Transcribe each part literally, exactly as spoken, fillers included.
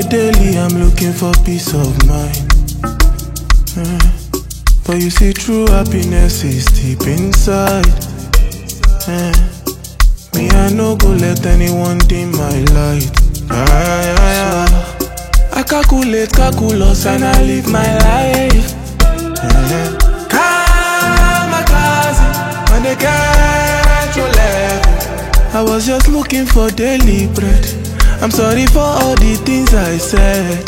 daily, I'm looking for peace of mind. Uh, but you see, true happiness is deep inside. Uh, me, I no go let anyone dim my light. Ah, ah, ah. So, I calculate, calculus, and I live my life. Uh, Kamikaze, on the control level. I was just looking for daily bread. I'm sorry for all the things I said.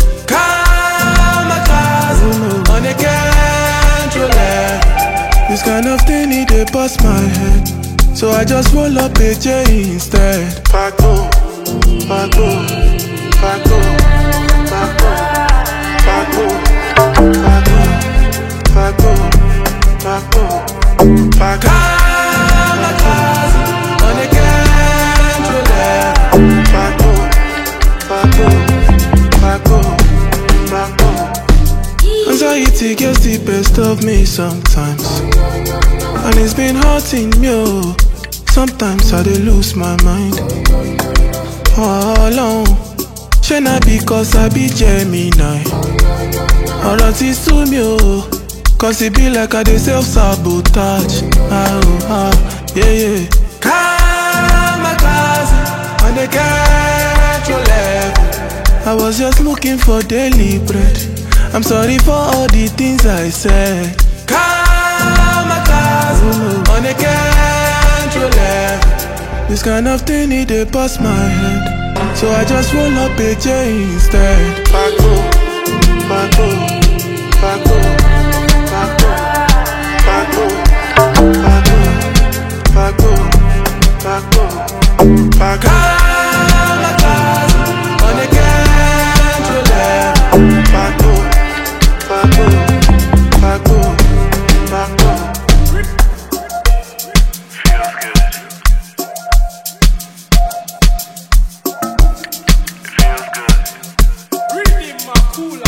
Kamikaze, on the control level. This kind of thing need to bust my head, so I just roll up a J instead. Paco, Paco, Paco, Paco, Paco, Paco, Paco, Paco, Paco. Kamikaze, on the control level. Paco, Paco, Paco, Paco. Anxiety gets the best of me sometimes, and it's been hurting me, oh. Sometimes I dey lose my mind. All alone, shey na because I be Gemini. Ọ̀rọ̀ ti sú mi, oh, cause it be like I dey self-sabotage. Ah, oh, ah, yeah, yeah. Kamikaze, on the control level. I was just looking for daily bread. I'm sorry for all the things I said. Kamikaze, on the control level. This kind of thing need to bust my head, so I just roll up a J instead. Paco, Paco, Paco, Paco, Paco, Paco, Paco, Paco, Paco. Kamikaze, on the control level. Paco, Paco, Paco, Paco. Feels good. Feels good. Really, my cool.